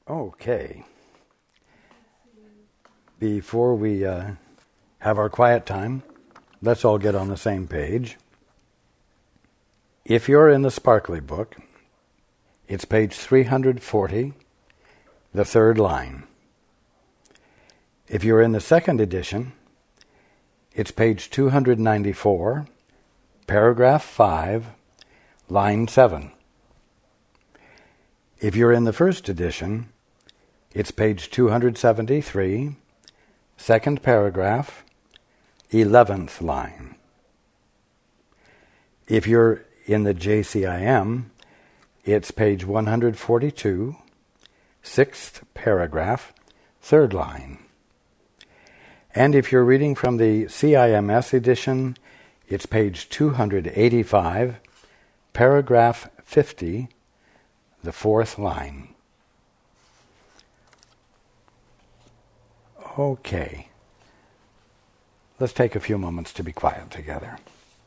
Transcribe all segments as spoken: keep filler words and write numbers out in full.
Okay. Before we uh, have our quiet time, let's all get on the same page. If you're in the Sparkly book, it's page three hundred forty, the third line. If you're in the second edition, it's page two hundred ninety-four, paragraph five, line seven. If you're in the first edition, it's page two hundred seventy-three, second paragraph, eleventh line. If you're in the J C I M, it's page one hundred forty-two, sixth paragraph, third line. And if you're reading from the C I M S edition, it's page two hundred eighty-five, paragraph fifty, the fourth line. Okay. Let's take a few moments to be quiet together.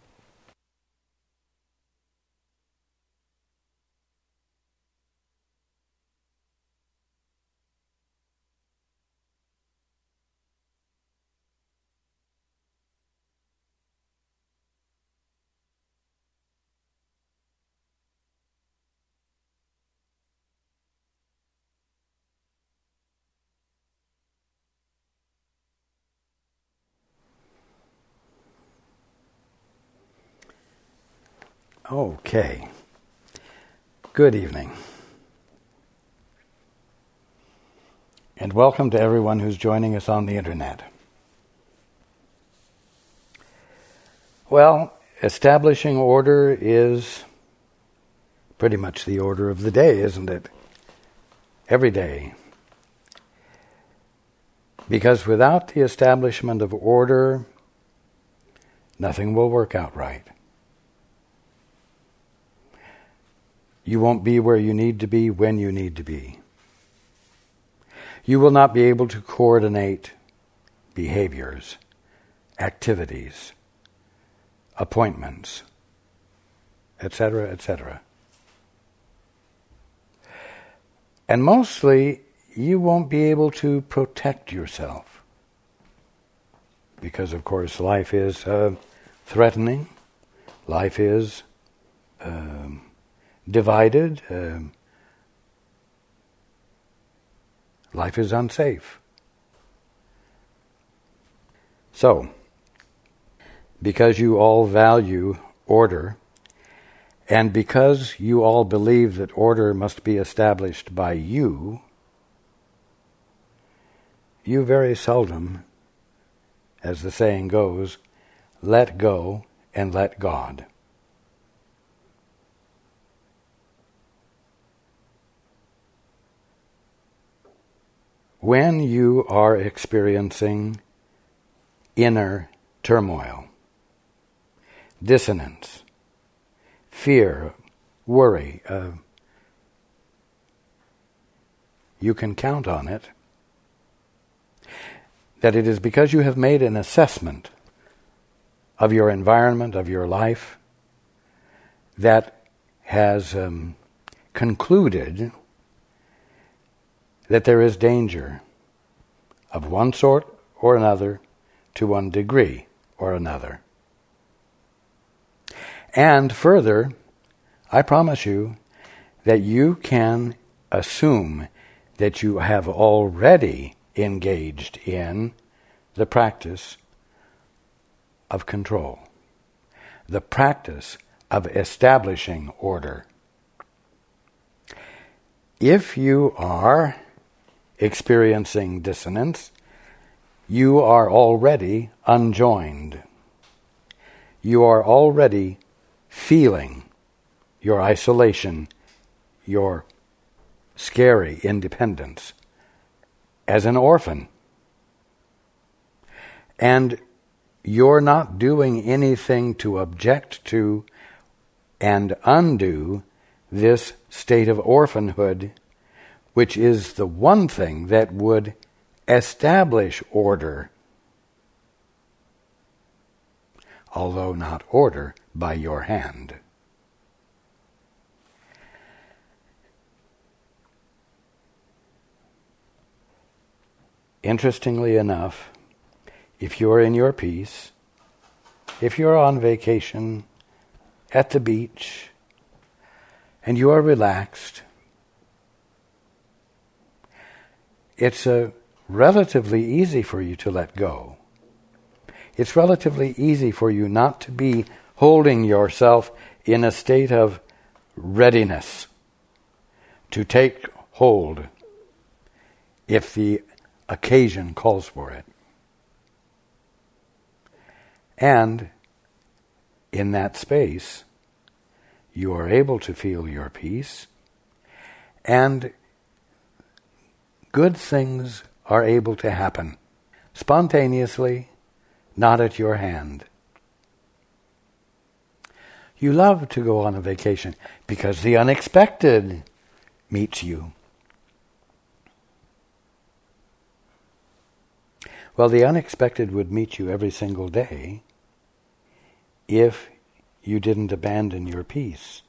Okay. Good evening. And welcome to everyone who's joining us on the internet. Well, establishing order is pretty much the order of the day, isn't it? Every day. Because without the establishment of order, nothing will work out right. You won't be where you need to be when you need to be. You will not be able to coordinate behaviors, activities, appointments, et cetera, et cetera. And mostly, you won't be able to protect yourself. Because, of course, life is uh, threatening. Life is um, divided. Uh, life is unsafe. So, because you all value order, and because you all believe that order must be established by you, you very seldom, as the saying goes, let go and let God. When you are experiencing inner turmoil, dissonance, fear, worry, uh, you can count on it that it is because you have made an assessment of your environment, of your life, that has um, concluded that there is danger of one sort or another to one degree or another. And further, I promise you that you can assume that you have already engaged in the practice of control, the practice of establishing order. If you are experiencing dissonance, you are already unjoined. You are already feeling your isolation, your scary independence as an orphan. And you're not doing anything to object to and undo this state of orphanhood, which is the one thing that would establish order, although not order by your hand. Interestingly enough, if you're in your peace, if you're on vacation at the beach, and you are relaxed, it's uh, relatively easy for you to let go. It's relatively easy for you not to be holding yourself in a state of readiness to take hold if the occasion calls for it. And in that space, you are able to feel your peace, and good things are able to happen spontaneously, not at your hand. You love to go on a vacation because the unexpected meets you. Well, the unexpected would meet you every single day if you didn't abandon your peace.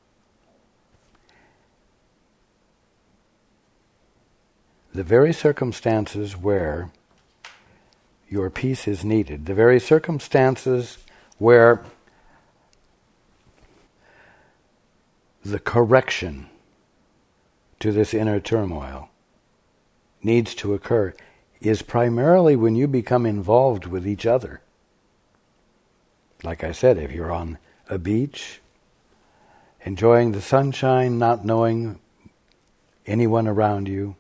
The very circumstances where your peace is needed, the very circumstances where the correction to this inner turmoil needs to occur, is primarily when you become involved with each other. Like I said, if you're on a beach, enjoying the sunshine, not knowing anyone around you,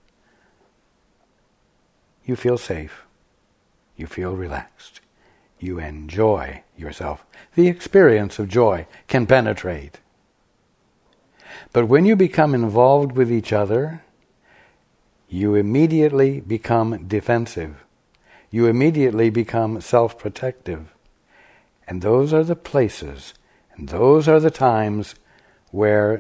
you feel safe. You feel relaxed. You enjoy yourself. The experience of joy can penetrate. But when you become involved with each other, you immediately become defensive. You immediately become self-protective. And those are the places, and those are the times where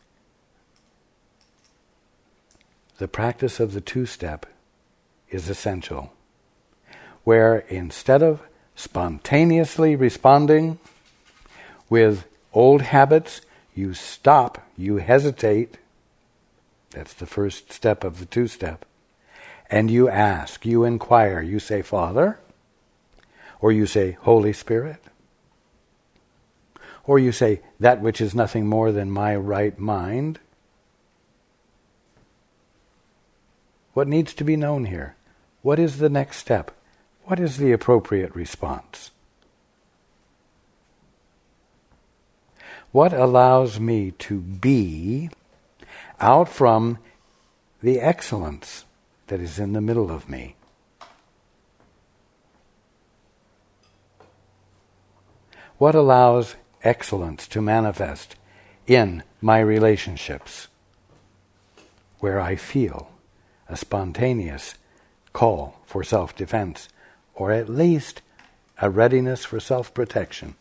the practice of the two-step is essential. Where instead of spontaneously responding with old habits, you stop, you hesitate. That's the first step of the two-step. And you ask, you inquire, you say, Father, or you say, Holy Spirit, or you say, that which is nothing more than my right mind. What needs to be known here? What is the next step? What is the appropriate response? What allows me to be out from the excellence that is in the middle of me? What allows excellence to manifest in my relationships, where I feel a spontaneous call for self-defense, or at least a readiness for self-protection?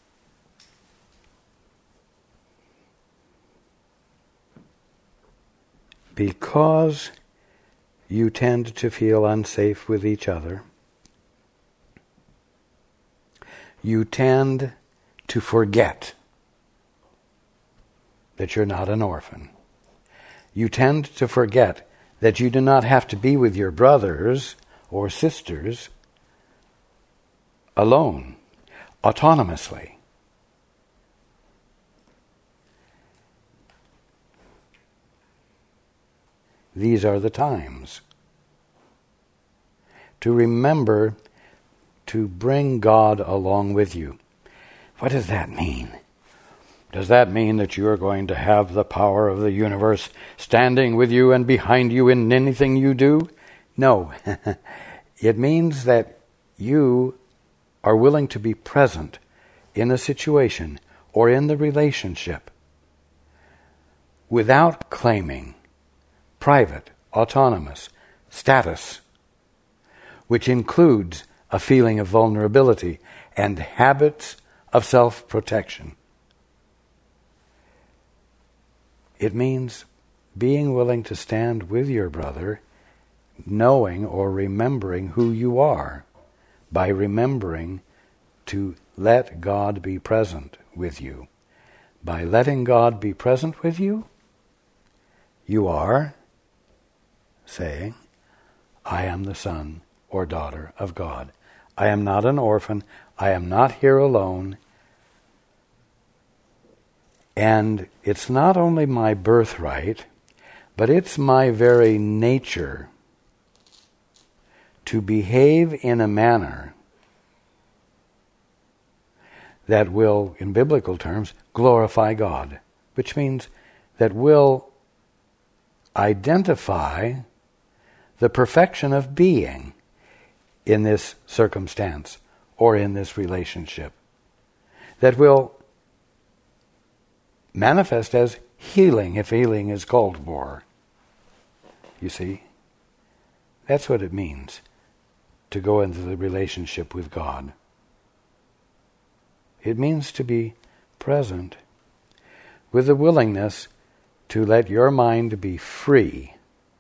Because you tend to feel unsafe with each other, you tend to forget that you're not an orphan. You tend to forget that you do not have to be with your brothers or sisters alone, autonomously. These are the times to remember to bring God along with you. What does that mean? Does that mean that you are going to have the power of the universe standing with you and behind you in anything you do? No. It means that you are willing to be present in a situation or in the relationship without claiming private, autonomous status, which includes a feeling of vulnerability and habits of self-protection. It means being willing to stand with your brother, knowing or remembering who you are, by remembering to let God be present with you. By letting God be present with you, you are saying, I am the son or daughter of God. I am not an orphan. I am not here alone. And it's not only my birthright, but it's my very nature to behave in a manner that will, in biblical terms, glorify God, which means that will identify the perfection of being in this circumstance or in this relationship, that will manifest as healing if healing is called for. You see? That's what it means to go into the relationship with God. It means to be present with the willingness to let your mind be free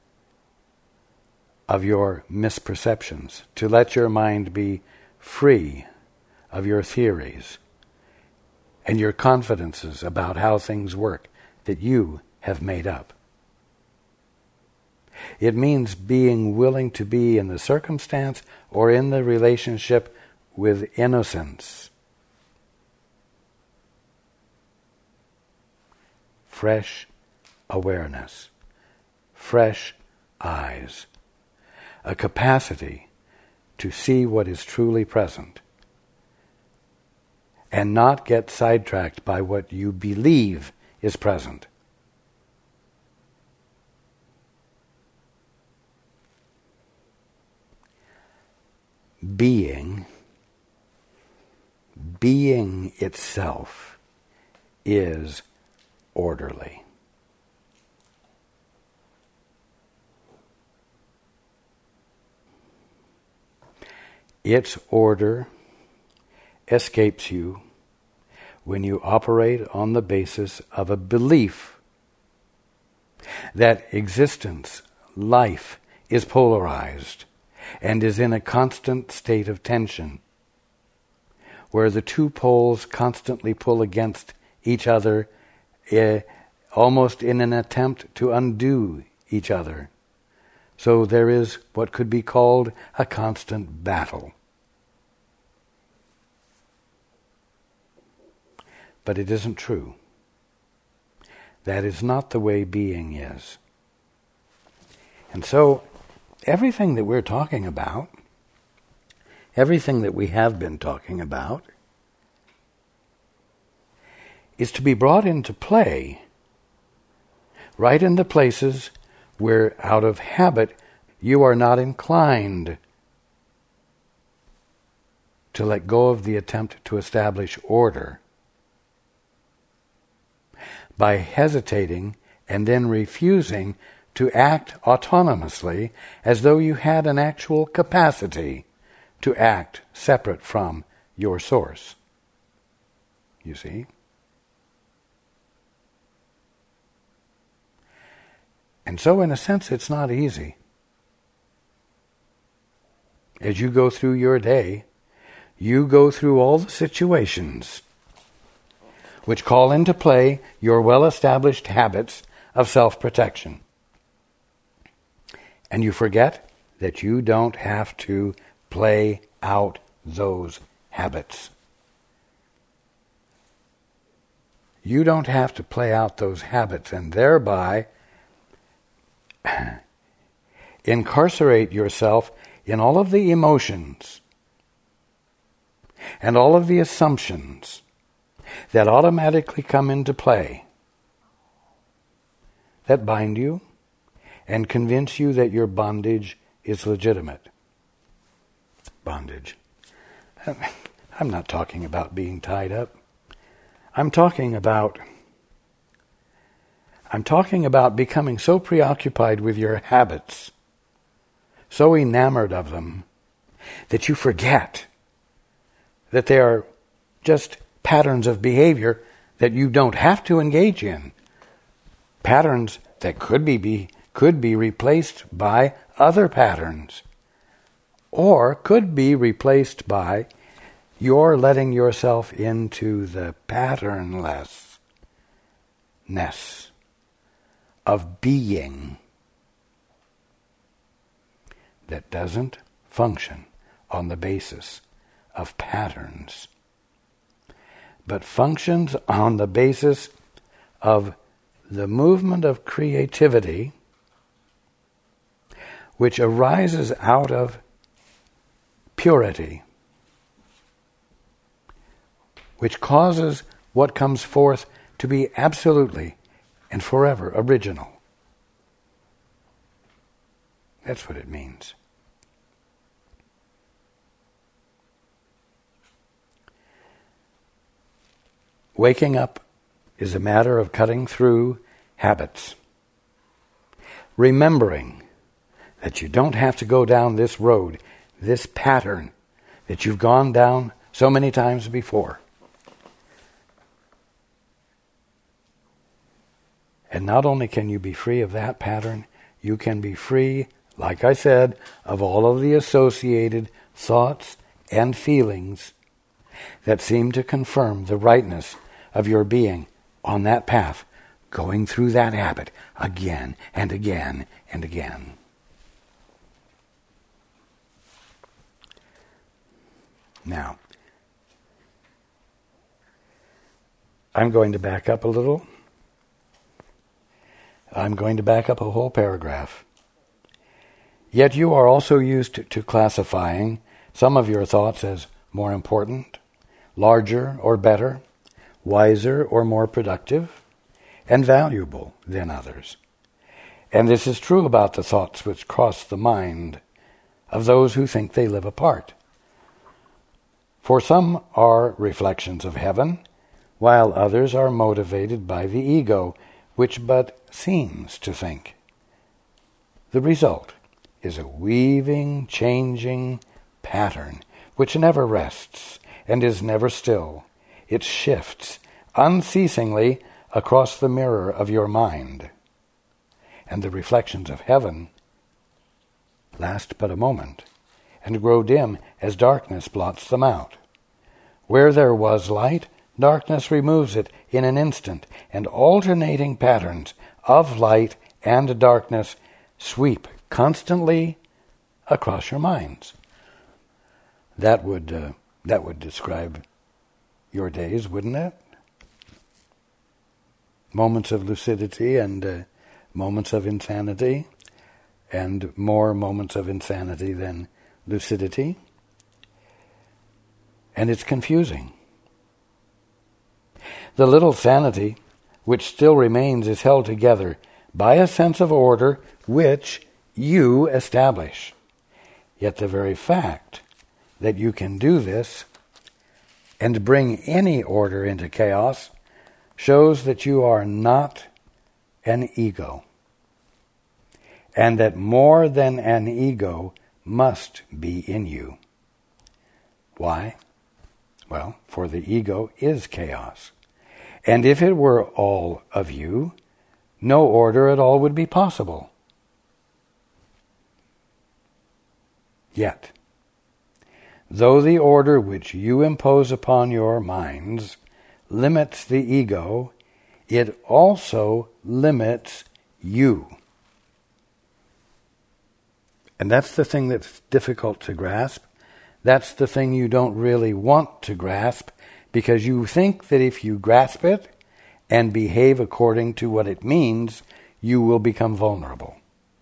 of your misperceptions, to let your mind be free of your theories and your confidences about how things work that you have made up. It means being willing to be in the circumstance or in the relationship with innocence. Fresh awareness, fresh eyes, a capacity to see what is truly present and not get sidetracked by what you believe is present. Being, being itself is orderly. Its order escapes you when you operate on the basis of a belief that existence, life, is polarized and is in a constant state of tension, where the two poles constantly pull against each other, eh, almost in an attempt to undo each other. So there is what could be called a constant battle. But it isn't true. That is not the way being is. And so, everything that we're talking about, everything that we have been talking about, is to be brought into play right in the places where, out of habit, you are not inclined to let go of the attempt to establish order by hesitating and then refusing to act autonomously as though you had an actual capacity to act separate from your source. You see? And so, in a sense, it's not easy. As you go through your day, you go through all the situations which call into play your well-established habits of self-protection. And you forget that you don't have to play out those habits. You don't have to play out those habits and thereby incarcerate yourself in all of the emotions and all of the assumptions that automatically come into play, that bind you and convince you that your bondage is legitimate. Bondage. I'm not talking about being tied up. I'm talking about I'm talking about becoming so preoccupied with your habits, so enamored of them, that you forget that they are just patterns of behavior that you don't have to engage in. Patterns that could be, be could be replaced by other patterns, or could be replaced by your letting yourself into the patternlessness of being. that doesn't function on the basis of patterns, but functions on the basis of the movement of creativity which arises out of purity, which causes what comes forth to be absolutely and forever original. That's what it means. Waking up is a matter of cutting through habits, remembering that you don't have to go down this road, this pattern that you've gone down so many times before. And not only can you be free of that pattern, you can be free, like I said, of all of the associated thoughts and feelings that seem to confirm the rightness of your being on that path, going through that habit again and again and again. Now, I'm going to back up a little. I'm going to back up a whole paragraph. Yet you are also used to, to classifying some of your thoughts as more important, larger or better, wiser or more productive, and valuable than others. And this is true about the thoughts which cross the mind of those who think they live apart. For some are reflections of heaven, while others are motivated by the ego, which but seems to think. The result is a weaving, changing pattern which never rests and is never still. It shifts unceasingly across the mirror of your mind. And the reflections of heaven last but a moment and grow dim as darkness blots them out. Where there was light, darkness removes it in an instant, and alternating patterns of light and darkness sweep constantly across your minds. That would uh, that would describe your days, wouldn't it? Moments of lucidity and uh, moments of insanity, and more moments of insanity than lucidity. And it's confusing. The little sanity which still remains is held together by a sense of order which you establish. Yet the very fact that you can do this and bring any order into chaos shows that you are not an ego, and that more than an ego must be in you. Why? Well, for the ego is chaos. And if it were all of you, no order at all would be possible. Yet, though the order which you impose upon your minds limits the ego, it also limits you. And that's the thing that's difficult to grasp. That's the thing you don't really want to grasp, because you think that if you grasp it and behave according to what it means, you will become vulnerable.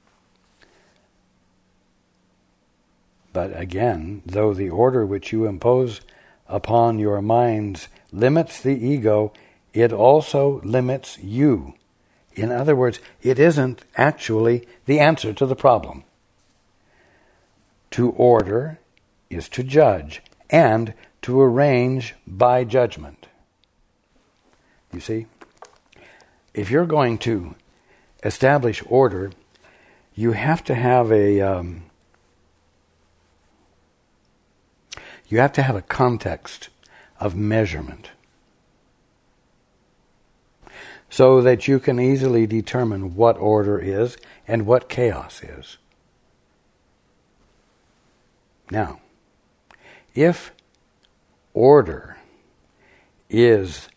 But again, though the order which you impose upon your minds limits the ego, it also limits you. In other words, it isn't actually the answer to the problem. To order is to judge, and to arrange by judgment. You see, if you're going to establish order, you have to have a um, you have to have a context of measurement, so that you can easily determine what order is and what chaos is. Now, if order is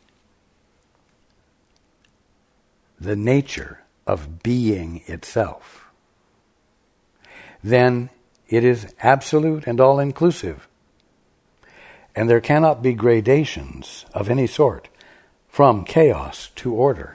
the nature of being itself, then It is absolute and all-inclusive. And there cannot be gradations of any sort from chaos to order.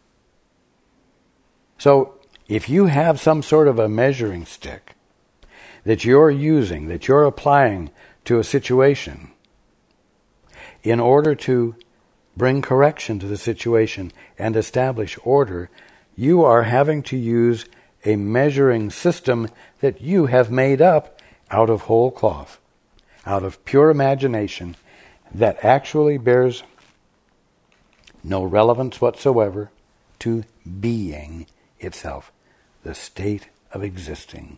So, if you have some sort of a measuring stick that you're using, that you're applying to a situation in order to bring correction to the situation and establish order, you are having to use a measuring system that you have made up out of whole cloth, out of pure imagination, that actually bears no relevance whatsoever to being itself, the state of existing.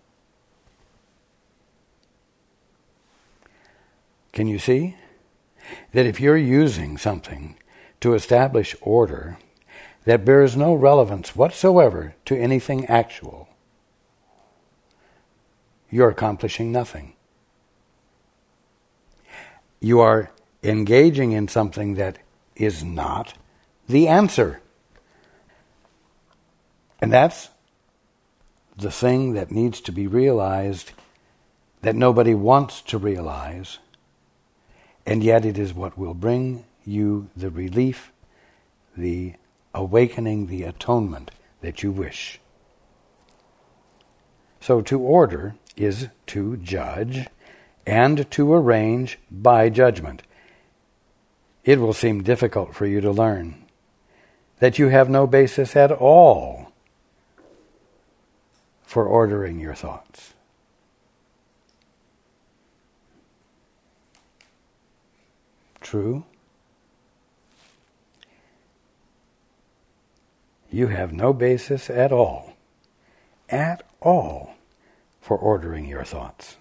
Can you see that if you're using something to establish order that bears no relevance whatsoever to anything actual, you're accomplishing nothing. You are engaging in something that is not the answer. And that's the thing that needs to be realized, that nobody wants to realize, and yet it is what will bring you the relief, the awakening, the atonement that you wish. So to order is to judge and to arrange by judgment. It will seem difficult for you to learn that you have no basis at all for ordering your thoughts. True? You have no basis at all, at all, for ordering your thoughts.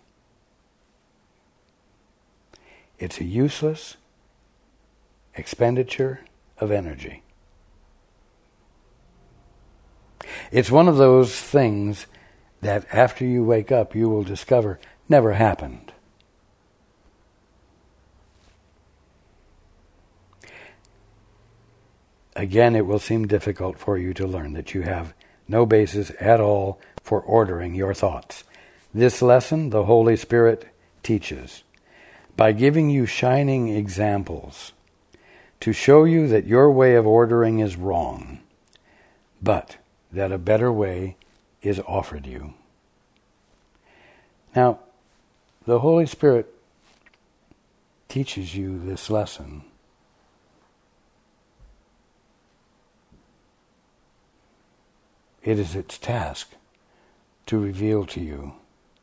It's a useless expenditure of energy. It's one of those things that after you wake up you will discover never happened. Again, it will seem difficult for you to learn that you have no basis at all for ordering your thoughts. This lesson the Holy Spirit teaches by giving you shining examples to show you that your way of ordering is wrong, but that a better way is offered you. Now, the Holy Spirit teaches you this lesson it is its task to reveal to you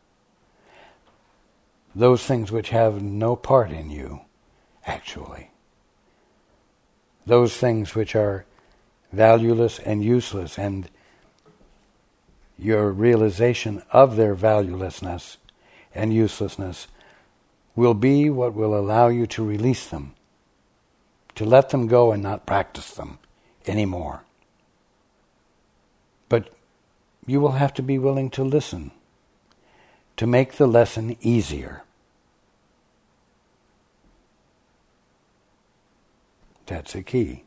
those things which have no part in you, actually. Those things which are valueless and useless, and your realization of their valuelessness and uselessness will be what will allow you to release them, to let them go and not practice them anymore. But you will have to be willing to listen, to make the lesson easier. That's a key.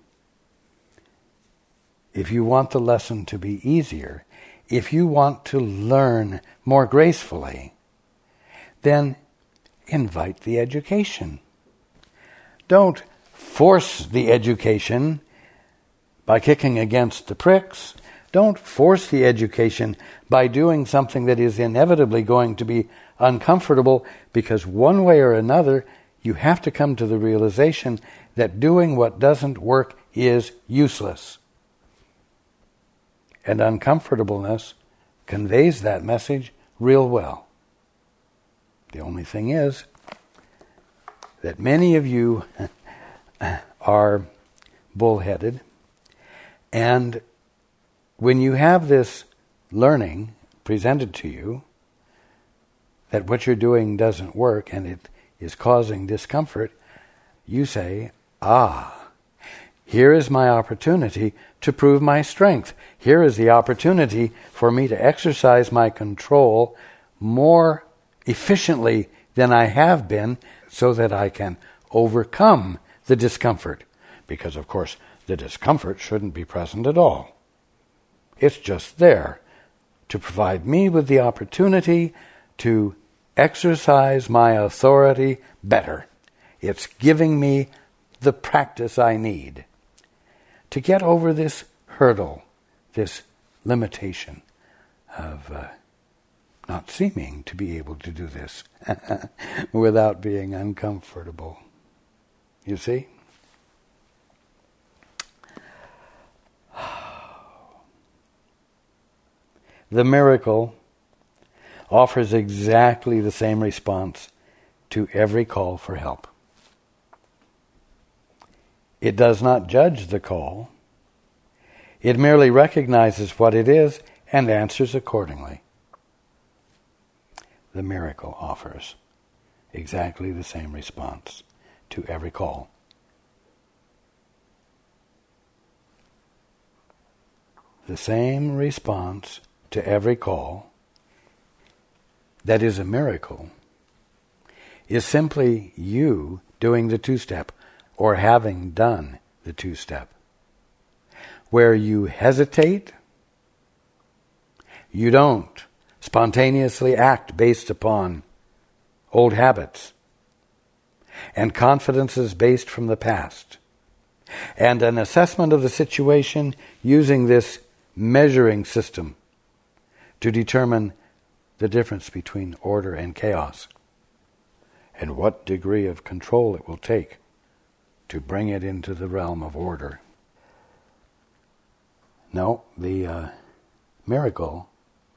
If you want the lesson to be easier, if you want to learn more gracefully, then invite the education. Don't force the education by kicking against the pricks. Don't force the education by doing something that is inevitably going to be uncomfortable, because one way or another you have to come to the realization that doing what doesn't work is useless. And uncomfortableness conveys that message real well. The only thing is that many of you are bullheaded, and when you have this learning presented to you that what you're doing doesn't work and it is causing discomfort, you say, ah, here is my opportunity to prove my strength. Here is the opportunity for me to exercise my control more efficiently than I have been, so that I can overcome the discomfort. Because, of course, the discomfort shouldn't be present at all. It's just there to provide me with the opportunity to exercise my authority better. It's giving me the practice I need to get over this hurdle, this limitation of uh, not seeming to be able to do this without being uncomfortable. You see? The miracle offers exactly the same response to every call for help. It does not judge the call. It merely recognizes what it is and answers accordingly. The miracle offers exactly the same response to every call. The same response to every call that is a miracle is simply you doing the two-step or having done the two-step. Where you hesitate, you don't spontaneously act based upon old habits and confidences based from the past, and an assessment of the situation using this measuring system to determine the difference between order and chaos and what degree of control it will take to bring it into the realm of order. No, the uh, miracle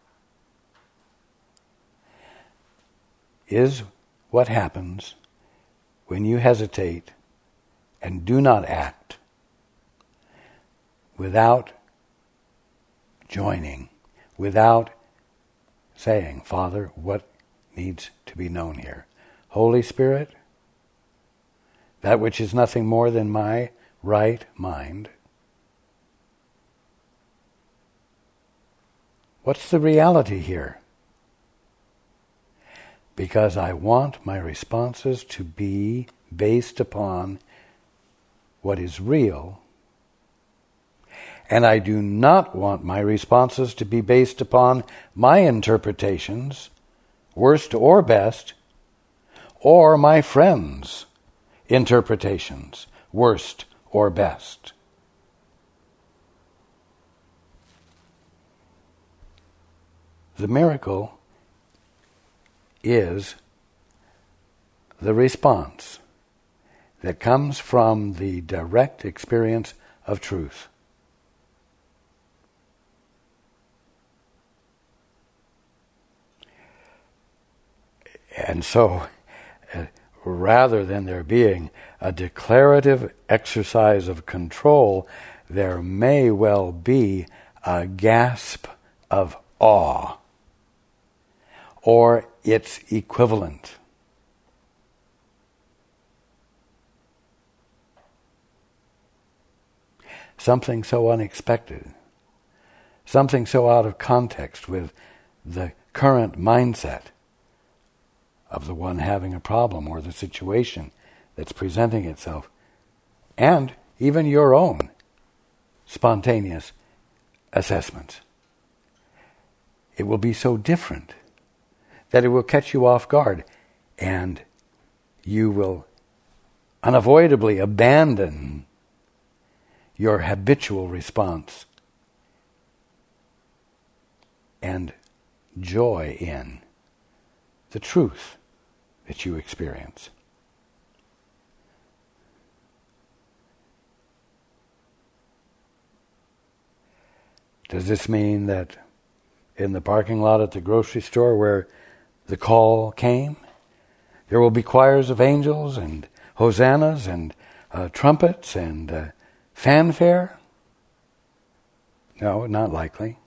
is what happens when you hesitate and do not act without joining, without saying, Father, what needs to be known here? Holy Spirit, that which is nothing more than my right mind. What's the reality here? Because I want my responses to be based upon what is real, and I do not want my responses to be based upon my interpretations, worst or best, or my friends' interpretations, worst or best. The miracle is the response that comes from the direct experience of truth. And so, uh, rather than there being a declarative exercise of control, there may well be a gasp of awe, or its equivalent. Something so unexpected, something so out of context with the current mindset of the one having a problem or the situation that's presenting itself, and even your own spontaneous assessments. It will be so different that it will catch you off guard, and you will unavoidably abandon your habitual response and joy in the truth that you experience. Does this mean that in the parking lot at the grocery store where the call came, there will be choirs of angels and hosannas and uh, trumpets and uh, fanfare? No, not likely.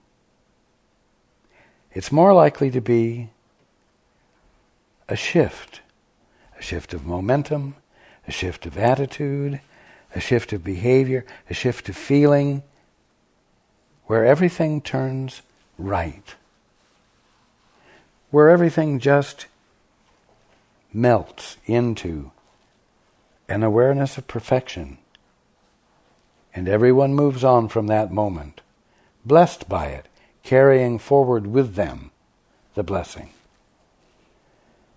It's more likely to be a shift, a shift of momentum, a shift of attitude, a shift of behavior, a shift of feeling, where everything turns right, where everything just melts into an awareness of perfection, and everyone moves on from that moment, blessed by it, carrying forward with them the blessing.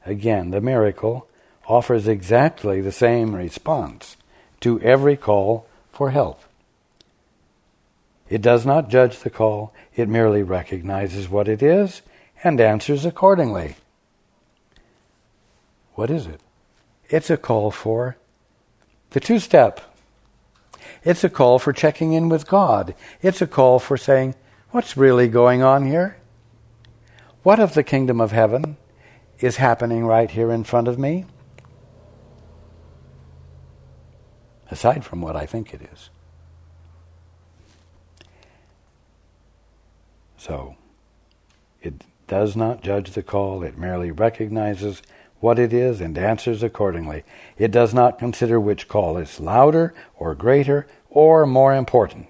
Again, the miracle offers exactly the same response to every call for help. It does not judge the call, it merely recognizes what it is and answers accordingly. What is it? It's a call for the two-step. It's a call for checking in with God. It's a call for saying, what's really going on here? What of the kingdom of heaven is happening right here in front of me? Aside from what I think it is. So, it does not judge the call, it merely recognizes what it is and answers accordingly. It does not consider which call is louder or greater or more important.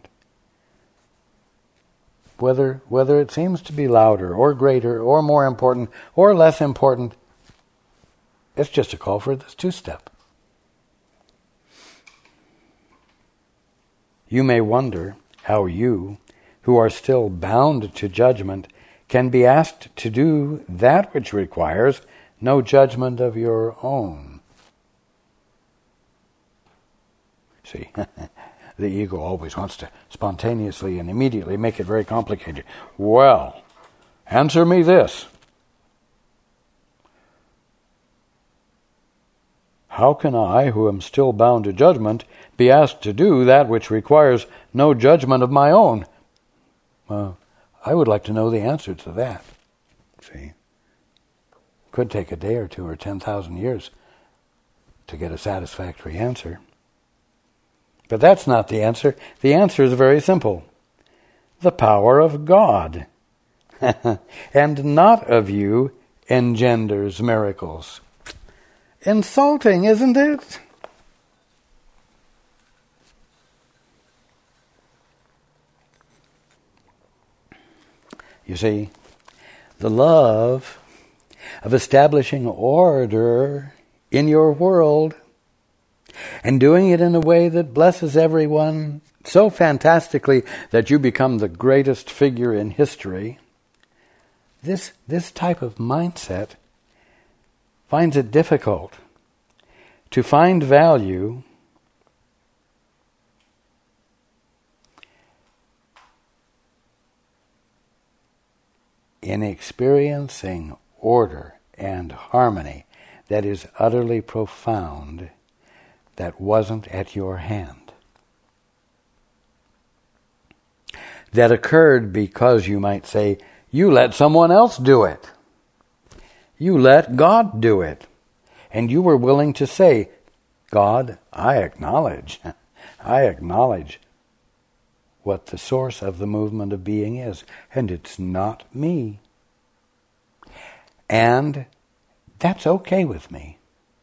Whether whether it seems to be louder or greater or more important or less important, it's just a call for this two-step. You may wonder how you, who are still bound to judgment, can be asked to do that which requires no judgment of your own. See, the ego always wants to spontaneously and immediately make it very complicated. Well, answer me this. How can I, who am still bound to judgment, be asked to do that which requires no judgment of my own? Well, I would like to know the answer to that. See? Could take a day or two or ten thousand years to get a satisfactory answer. But that's not the answer. The answer is very simple. The power of God, and not of you, engenders miracles. Insulting, isn't it? You see, the love of establishing order in your world and doing it in a way that blesses everyone so fantastically that you become the greatest figure in history, this, this type of mindset finds it difficult to find value in experiencing order and harmony that is utterly profound that wasn't at your hand. That occurred because, you might say, you let someone else do it. You let God do it. And you were willing to say, God, I acknowledge, I acknowledge what the source of the movement of being is, and it's not me. And that's okay with me.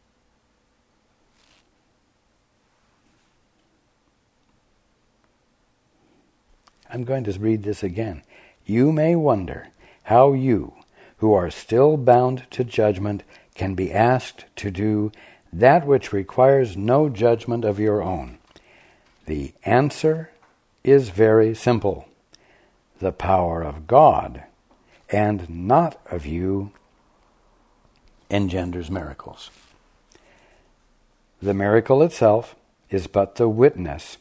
I'm going to read this again. You may wonder how you, who are still bound to judgment, can be asked to do that which requires no judgment of your own. The answer is very simple. The power of God, and not of you, engenders miracles. The miracle itself is but the witness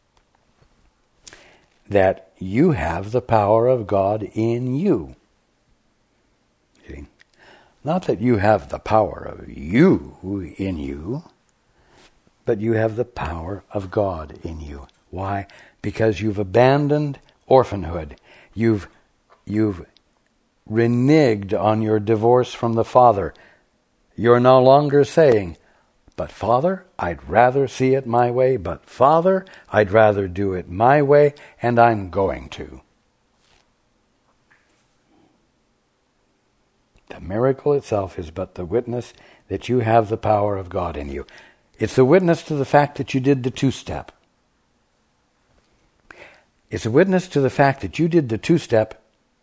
that you have the power of God in you. See? Not that you have the power of you in you, but you have the power of God in you. Why? Because you've abandoned orphanhood. You've, you've reneged on your divorce from the Father. You're no longer saying, but Father, I'd rather see it my way, but Father, I'd rather do it my way, and I'm going to. The miracle itself is but the witness that you have the power of God in you. It's the witness to the fact that you did the two-step. It's a witness to the fact that you did the two-step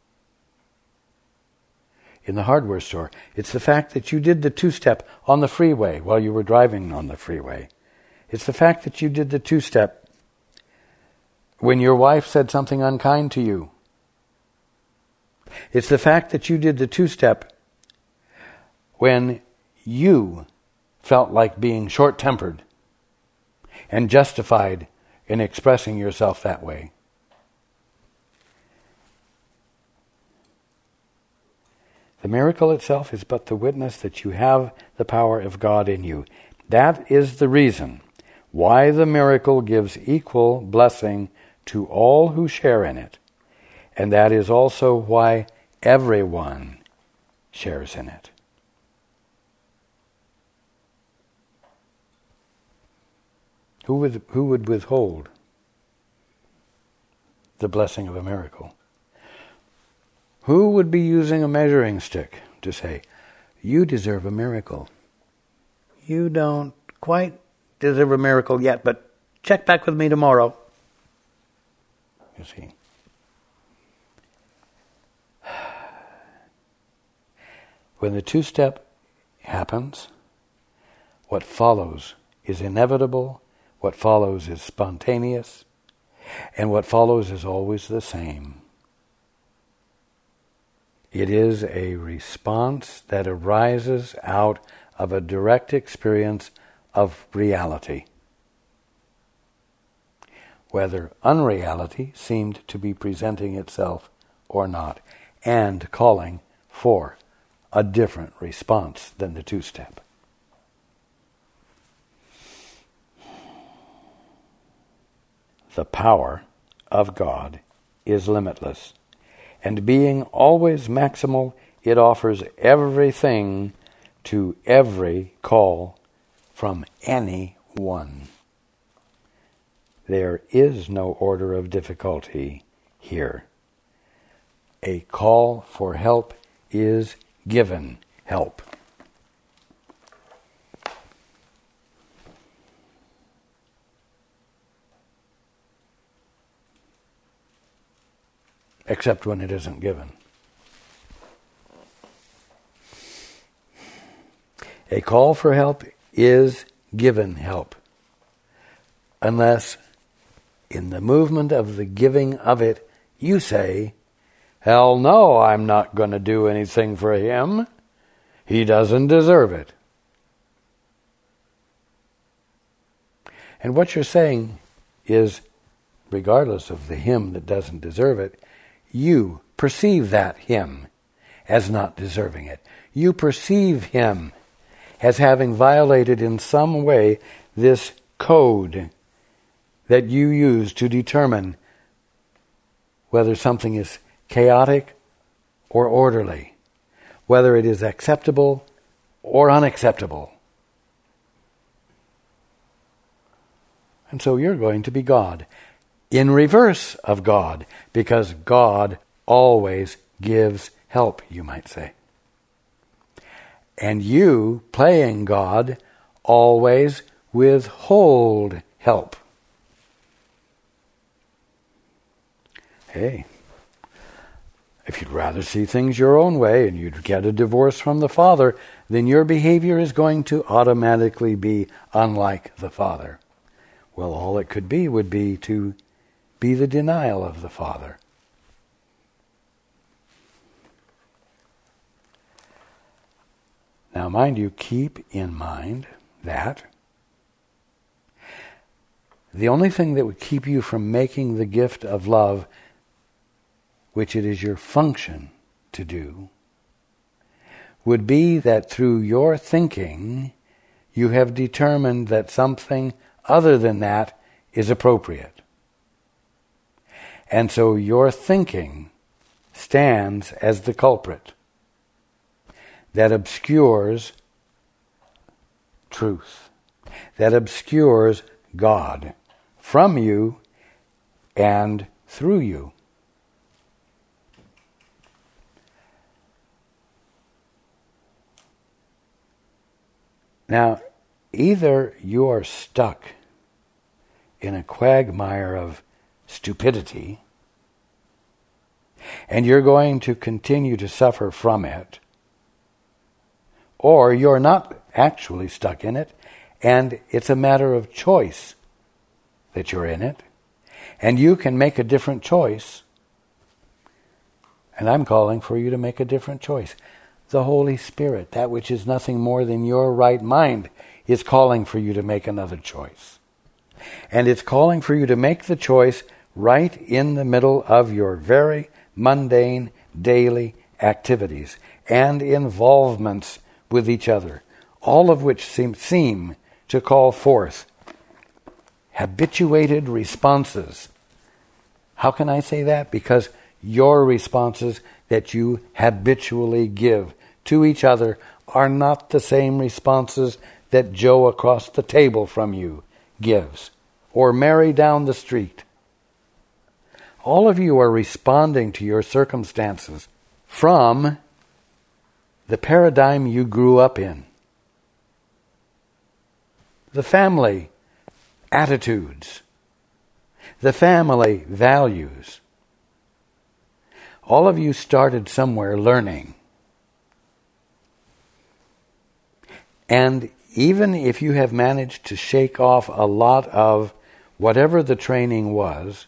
in the hardware store. It's the fact that you did the two-step on the freeway while you were driving on the freeway. It's the fact that you did the two-step when your wife said something unkind to you. It's the fact that you did the two-step when you felt like being short-tempered and justified in expressing yourself that way. The miracle itself is but the witness that you have the power of God in you. That is the reason why the miracle gives equal blessing to all who share in it. And that is also why everyone shares in it. Who would, who would withhold the blessing of a miracle? Who would be using a measuring stick to say, you deserve a miracle? You don't quite deserve a miracle yet, but check back with me tomorrow. You see. When the two-step happens, what follows is inevitable, what follows is spontaneous, and what follows is always the same. It is a response that arises out of a direct experience of reality, whether unreality seemed to be presenting itself or not, and calling for a different response than the two-step. The power of God is limitless, and being always maximal, it offers everything to every call from anyone. There is no order of difficulty here. A call for help is given help. Except when it isn't given. A call for help is given help, unless in the movement of the giving of it you say, hell no, I'm not going to do anything for him. He doesn't deserve it. And what you're saying is, regardless of the him that doesn't deserve it, you perceive that him as not deserving it. You perceive him as having violated in some way this code that you use to determine whether something is chaotic or orderly, whether it is acceptable or unacceptable. And so you're going to be God, in reverse of God, because God always gives help, you might say. And you, playing God, always withhold help. Hey, if you'd rather see things your own way and you'd get a divorce from the Father, then your behavior is going to automatically be unlike the Father. Well, all it could be would be to be the denial of the Father. Now, mind you, keep in mind that the only thing that would keep you from making the gift of love, which it is your function to do, would be that through your thinking you have determined that something other than that is appropriate. And so your thinking stands as the culprit that obscures truth, that obscures God from you and through you. Now, either you are stuck in a quagmire of stupidity, and you're going to continue to suffer from it, or you're not actually stuck in it, and it's a matter of choice that you're in it, and you can make a different choice, and I'm calling for you to make a different choice. the Holy Spirit, that which is nothing more than your right mind, is calling for you to make another choice. And it's calling for you to make the choice right in the middle of your very mundane daily activities and involvements with each other, all of which seem, seem to call forth habituated responses. How can I say that? Because your responses that you habitually give to each other are not the same responses that Joe across the table from you gives, or Mary down the street. All of you are responding to your circumstances from the paradigm you grew up in, the family attitudes, the family values. All of you started somewhere learning. And even if you have managed to shake off a lot of whatever the training was,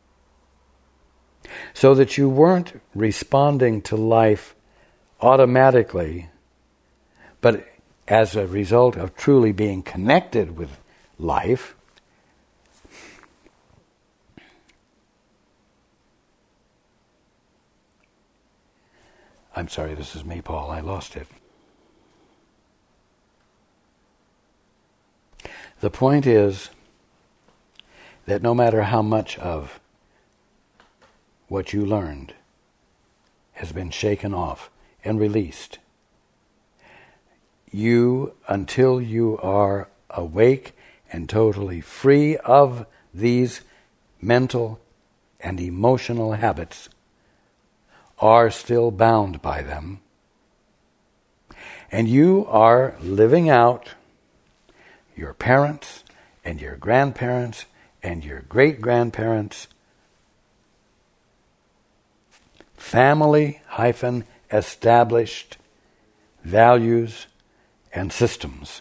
so that you weren't responding to life automatically, but as a result of truly being connected with life, I'm sorry, this is me, Paul, I lost it. The point is that no matter how much of what you learned has been shaken off and released, you, until you are awake and totally free of these mental and emotional habits, are still bound by them. And you are living out your parents and your grandparents and your great-grandparents' family hyphen established values and systems,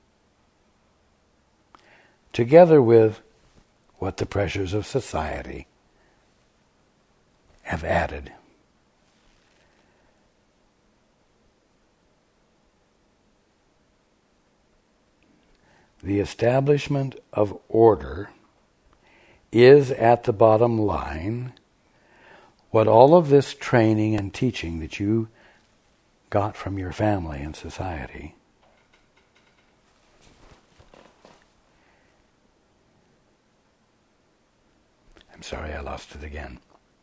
together with what the pressures of society have added. The establishment of order is, at the bottom line, what all of this training and teaching that you got from your family and society I'm sorry, I lost it again.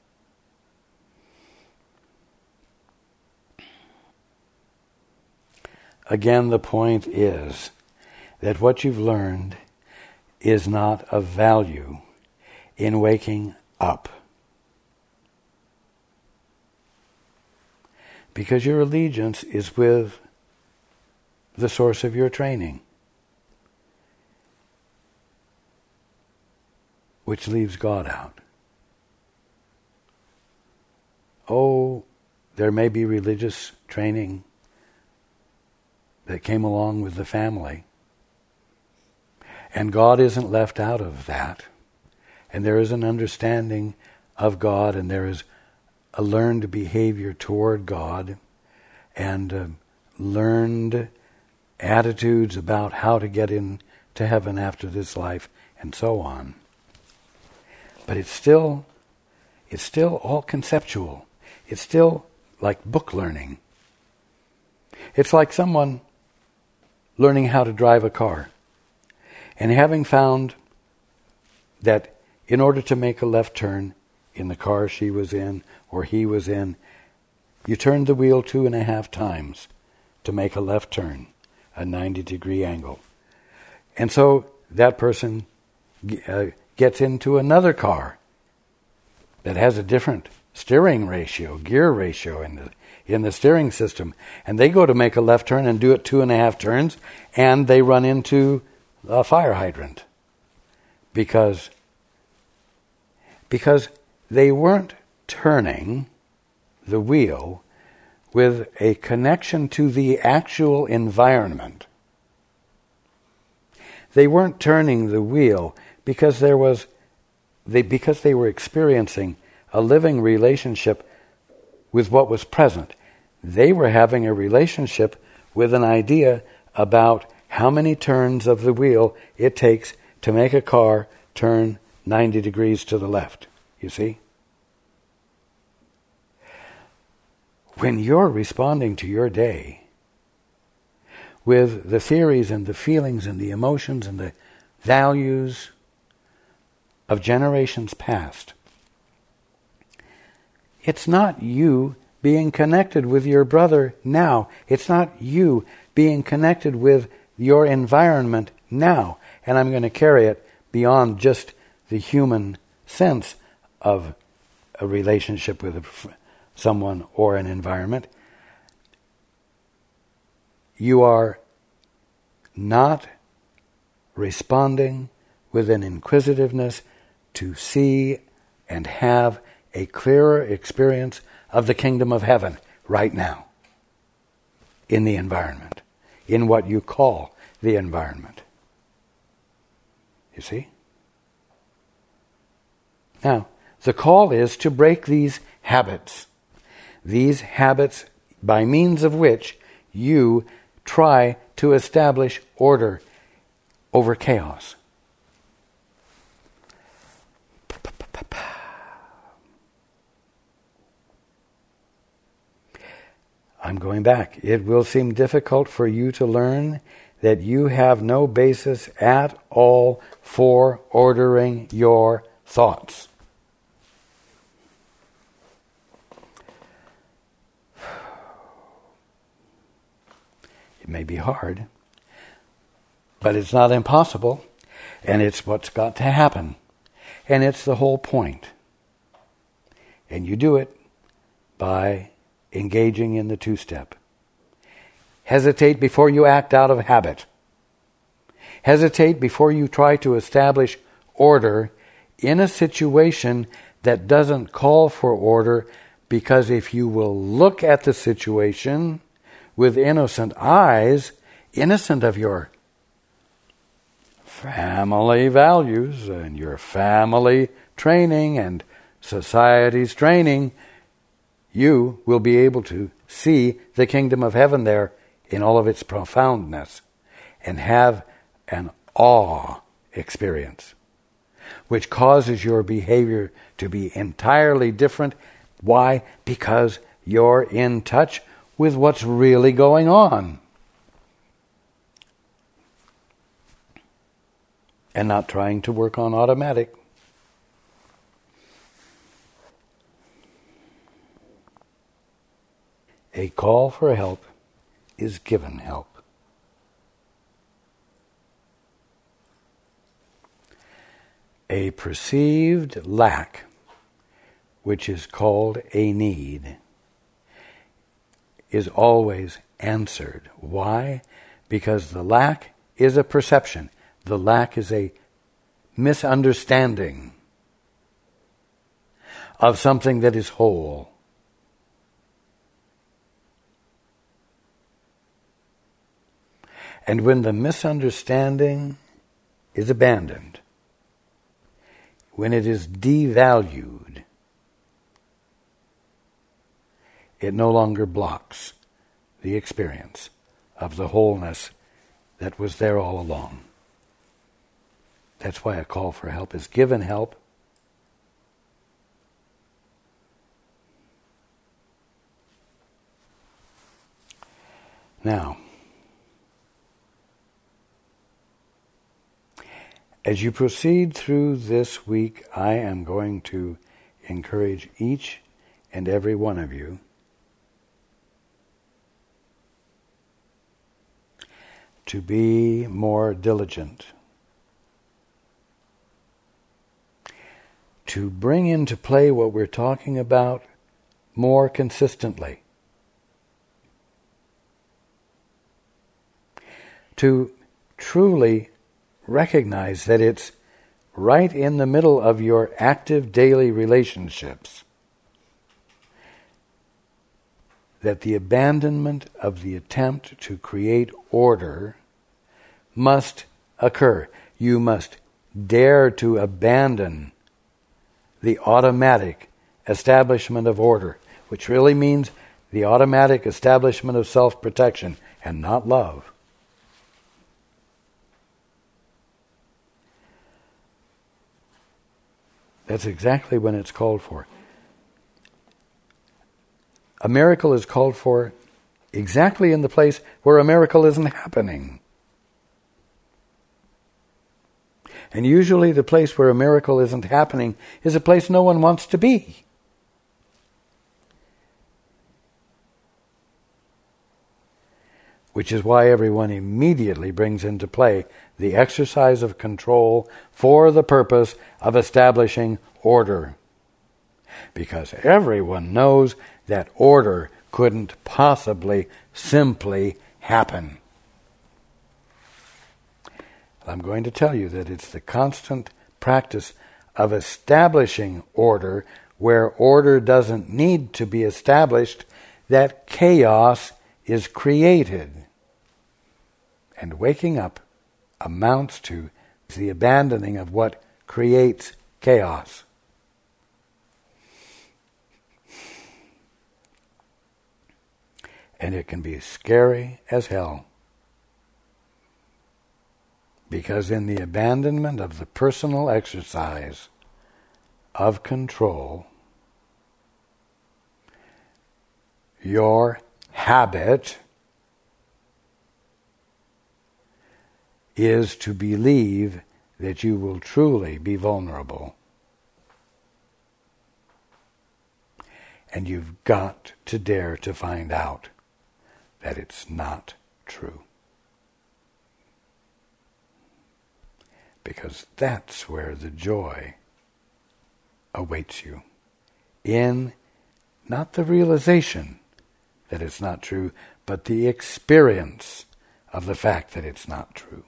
Again, the point is that what you've learned is not of value in waking up. Because your allegiance is with the source of your training, which leaves God out. Oh, there may be religious training that came along with the family, and God isn't left out of that. And there is an understanding of God, and there is a learned behavior toward God, and uh, learned attitudes about how to get into heaven after this life, and so on. But it's still, it's still all conceptual. It's still like book learning. It's like someone learning how to drive a car, and having found that in order to make a left turn in the car she was in or he was in, you turned the wheel two and a half times to make a left turn, a ninety degree angle. And so that person uh, gets into another car that has a different steering ratio, gear ratio in the in the steering system, and they go to make a left turn and do it two and a half turns, and they run into a fire hydrant because because they weren't turning the wheel with a connection to the actual environment. They weren't turning the wheel because there was they because they were experiencing a living relationship with what was present. They were having a relationship with an idea about how many turns of the wheel it takes to make a car turn ninety degrees to the left. You see? When you're responding to your day with the theories and the feelings and the emotions and the values of generations past, it's not you being connected with your brother now. It's not you being connected with your environment now. And I'm going to carry it beyond just the human sense of a relationship with a, someone or an environment. You are not responding with an inquisitiveness to see and have a clearer experience of the kingdom of heaven right now in the environment, in what you call the environment. You see? Now, the call is to break these habits. These habits by means of which you try to establish order over chaos. I'm going back. It will seem difficult for you to learn that you have no basis at all for ordering your thoughts. It may be hard, but it's not impossible, and it's what's got to happen. And it's the whole point. And you do it by engaging in the two-step. Hesitate before you act out of habit. Hesitate before you try to establish order in a situation that doesn't call for order, because if you will look at the situation with innocent eyes, innocent of your family values and your family training and society's training, you will be able to see the kingdom of heaven there in all of its profoundness and have an awe experience, which causes your behavior to be entirely different. Why? Because you're in touch with what's really going on and not trying to work on automatic. A call for help is given help. A perceived lack, which is called a need, is always answered. Why? Because the lack is a perception. The lack is a misunderstanding of something that is whole. And when the misunderstanding is abandoned, when it is devalued, it no longer blocks the experience of the wholeness that was there all along. That's why a call for help is given help. Now, as you proceed through this week, I am going to encourage each and every one of you to be more diligent, to bring into play what we're talking about more consistently, to truly recognize that it's right in the middle of your active daily relationships that the abandonment of the attempt to create order must occur. You must dare to abandon the automatic establishment of order, which really means the automatic establishment of self-protection and not love. That's exactly when it's called for. A miracle is called for exactly in the place where a miracle isn't happening. And usually the place where a miracle isn't happening is a place no one wants to be. Which is why everyone immediately brings into play the exercise of control for the purpose of establishing order. Because everyone knows that order couldn't possibly simply happen. I'm going to tell you that it's the constant practice of establishing order where order doesn't need to be established that chaos is created. And waking up amounts to the abandoning of what creates chaos. And it can be scary as hell. Because in the abandonment of the personal exercise of control, your habit is to believe that you will truly be vulnerable. And you've got to dare to find out that it's not true. Because that's where the joy awaits you. In not the realization that it's not true, but the experience of the fact that it's not true.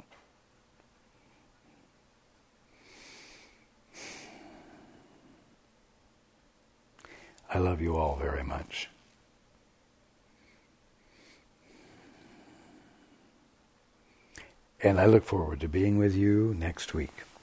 I love you all very much. And I look forward to being with you next week.